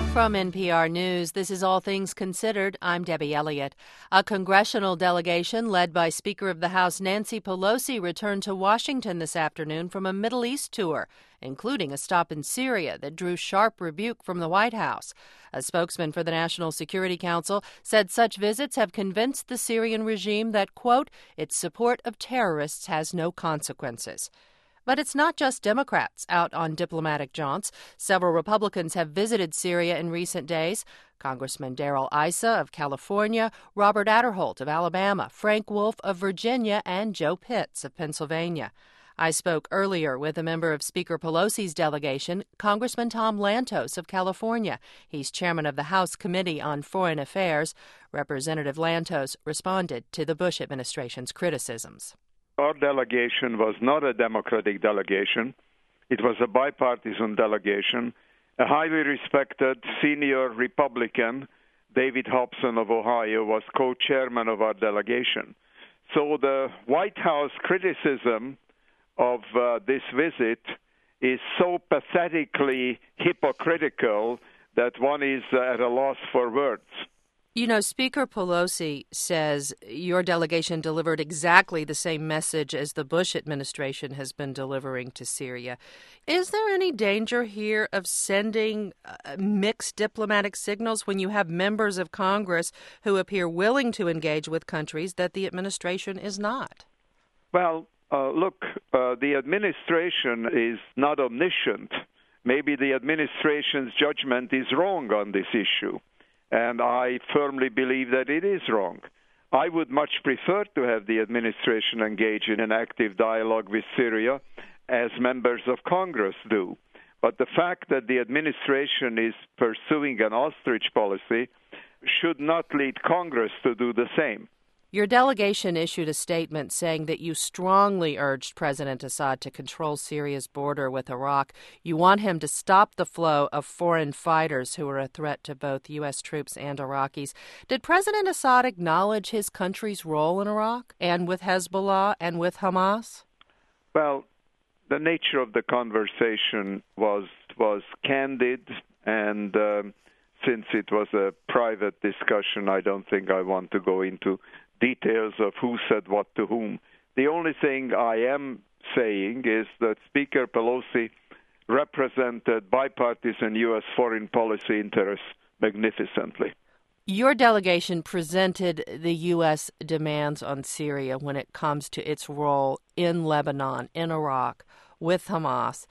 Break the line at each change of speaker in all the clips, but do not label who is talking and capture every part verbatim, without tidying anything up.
From N P R News, this is All Things Considered. I'm Debbie Elliott. A congressional delegation led by Speaker of the House Nancy Pelosi returned to Washington this afternoon from a Middle East tour, including a stop in Syria that drew sharp rebuke from the White House. A spokesman for the National Security Council said such visits have convinced the Syrian regime that, quote, its support of terrorists has no consequences. But it's not just Democrats out on diplomatic jaunts. Several Republicans have visited Syria in recent days. Congressman Darrell Issa of California, Robert Aderholt of Alabama, Frank Wolf of Virginia, and Joe Pitts of Pennsylvania. I spoke earlier with a member of Speaker Pelosi's delegation, Congressman Tom Lantos of California. He's chairman of the House Committee on Foreign Affairs. Representative Lantos responded to the Bush administration's criticisms.
Our delegation was not a Democratic delegation. It was a bipartisan delegation. A highly respected senior Republican, David Hobson of Ohio, was co-chairman of our delegation. So the White House criticism of uh, this visit is so pathetically hypocritical that one is uh, at a loss for words.
You know, Speaker Pelosi says your delegation delivered exactly the same message as the Bush administration has been delivering to Syria. Is there any danger here of sending uh, mixed diplomatic signals when you have members of Congress who appear willing to engage with countries that the administration is not?
Well, uh, look, uh, the administration is not omniscient. Maybe the administration's judgment is wrong on this issue. And I firmly believe that it is wrong. I would much prefer to have the administration engage in an active dialogue with Syria, as members of Congress do. But the fact that the administration is pursuing an ostrich policy should not lead Congress to do the same.
Your delegation issued a statement saying that you strongly urged President Assad to control Syria's border with Iraq. You want him to stop the flow of foreign fighters who are a threat to both U S troops and Iraqis. Did President Assad acknowledge his country's role in Iraq and with Hezbollah and with Hamas?
Well, the nature of the conversation was was candid, and um, since it was a private discussion, I don't think I want to go into details of who said what to whom. The only thing I am saying is that Speaker Pelosi represented bipartisan U S foreign policy interests magnificently.
Your delegation presented the U S demands on Syria when it comes to its role in Lebanon, in Iraq, with Hamas.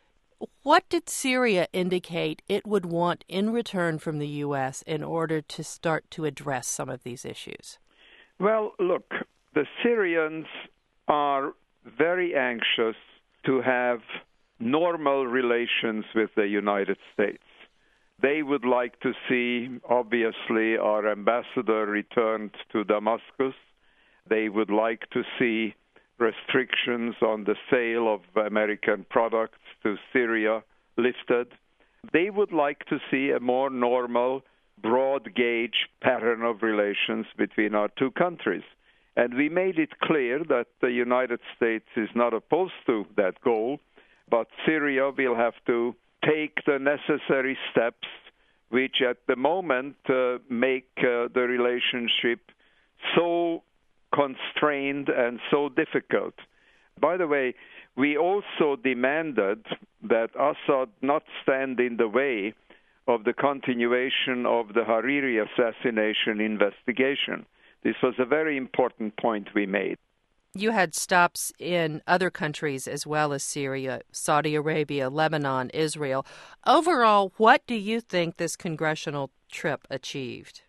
What did Syria indicate it would want in return from the U S in order to start to address some of these issues?
Well, look, the Syrians are very anxious to have normal relations with the United States. They would like to see, obviously, our ambassador returned to Damascus. They would like to see restrictions on the sale of American products to Syria lifted. They would like to see a more normal, broad-gauge pattern of relations between our two countries. And we made it clear that the United States is not opposed to that goal, but Syria will have to take the necessary steps which at the moment uh, make uh, the relationship so constrained and so difficult. By the way, we also demanded that Assad not stand in the way of the continuation of the Hariri assassination investigation. This was a very important point we made.
You had stops in other countries as well as Syria, Saudi Arabia, Lebanon, Israel. Overall, what do you think this congressional trip achieved?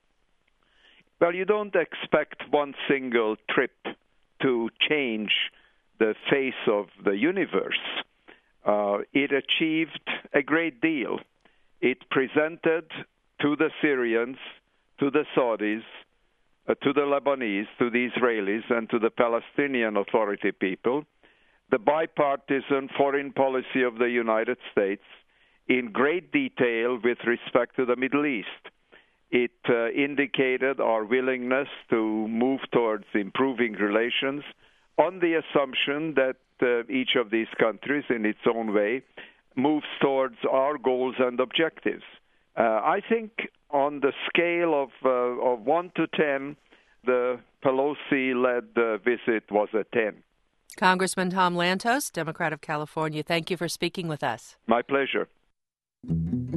Well, you don't expect one single trip to change the face of the universe. Uh, it achieved a great deal. It presented to the Syrians, to the Saudis, uh, to the Lebanese, to the Israelis, and to the Palestinian Authority people the bipartisan foreign policy of the United States in great detail with respect to the Middle East. It uh, indicated our willingness to move towards improving relations on the assumption that uh, each of these countries, in its own way, moves towards our goals and objectives. Uh, I think on the scale of, uh, of one to ten, the Pelosi-led uh, visit was a ten.
Congressman Tom Lantos, Democrat of California, thank you for speaking with us.
My pleasure.